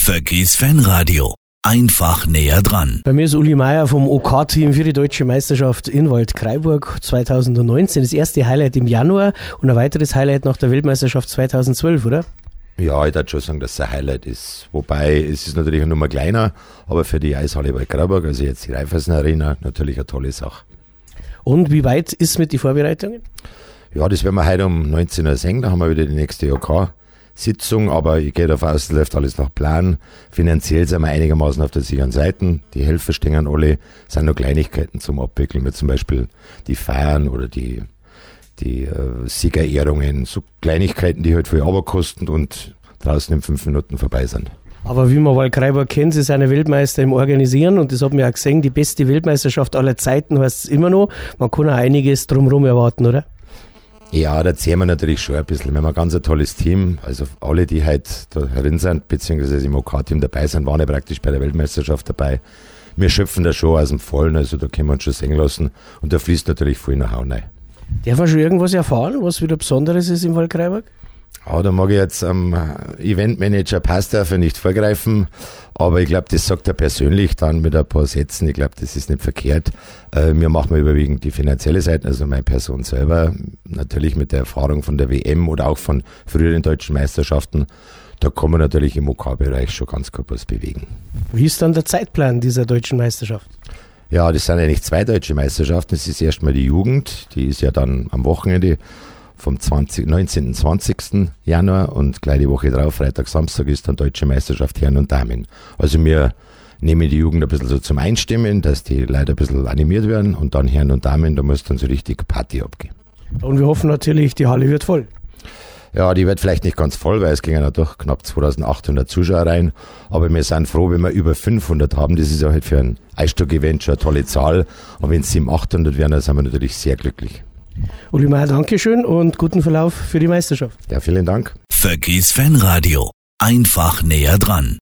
Verkehrsfanradio. Einfach näher dran. Bei mir ist Uli Meier vom OK-Team für die Deutsche Meisterschaft in Waldkraiburg 2019. Das erste Highlight im Januar und ein weiteres Highlight nach der Weltmeisterschaft 2012, oder? Ja, ich würde schon sagen, dass es ein Highlight ist. Wobei, es ist natürlich eine Nummer kleiner, aber für die Eishalle Waldkraiburg, also jetzt die Raiffeisen Arena, natürlich eine tolle Sache. Und wie weit ist mit den Vorbereitungen? Ja, das werden wir heute um 19 Uhr sehen, da haben wir wieder die nächste OK-Sitzung, aber ich gehe davon aus, es läuft alles nach Plan. Finanziell sind wir einigermaßen auf der sicheren Seite. Die Helfer stehen alle, es sind noch Kleinigkeiten zum Abwickeln, wie zum Beispiel die Feiern oder die Siegerehrungen, so Kleinigkeiten, die halt viel Arbeit kosten und draußen in 5 Minuten vorbei sind. Aber wie man Waldkraiburg kennt, sie sind Weltmeister im Organisieren und das hat man ja gesehen, die beste Weltmeisterschaft aller Zeiten heißt es immer noch. Man kann auch einiges drumherum erwarten, oder? Ja, da zählen wir natürlich schon ein bisschen. Wir haben ein ganz tolles Team. Also alle, die heute da herin sind, beziehungsweise im OK-Team dabei sind, waren ja praktisch bei der Weltmeisterschaft dabei. Wir schöpfen da schon aus dem Vollen, also da können wir uns schon sehen lassen. Und da fließt natürlich viel Know-how rein. Darf man schon irgendwas erfahren, was wieder Besonderes ist im Waldkraiburg? Ja, da mag ich jetzt am Eventmanager Passdorfer nicht vorgreifen, aber ich glaube, das sagt er persönlich dann mit ein paar Sätzen. Ich glaube, das ist nicht verkehrt. Wir machen überwiegend die finanzielle Seite, also meine Person selber, natürlich mit der Erfahrung von der WM oder auch von früheren deutschen Meisterschaften. Da kann man natürlich im OK-Bereich schon ganz gut was bewegen. Wie ist dann der Zeitplan dieser deutschen Meisterschaft? Ja, das sind eigentlich 2 deutsche Meisterschaften. Das ist erstmal die Jugend, die ist ja dann am Wochenende vom 19. und 20. Januar und gleich die Woche drauf, Freitag, Samstag, ist dann Deutsche Meisterschaft Herren und Damen. Also wir nehmen die Jugend ein bisschen so zum Einstimmen, dass die Leute ein bisschen animiert werden und dann Herren und Damen, da muss dann so richtig Party abgehen. Und wir hoffen natürlich, die Halle wird voll. Ja, die wird vielleicht nicht ganz voll, weil es gingen ja doch knapp 2800 Zuschauer rein. Aber wir sind froh, wenn wir über 500 haben. Das ist ja halt für ein Eisstock-Event schon eine tolle Zahl. Und wenn es 700, 800 werden, dann sind wir natürlich sehr glücklich. Uli Meier, Dankeschön und guten Verlauf für die Meisterschaft. Ja, vielen Dank. Verkehrsfanradio. Einfach näher dran.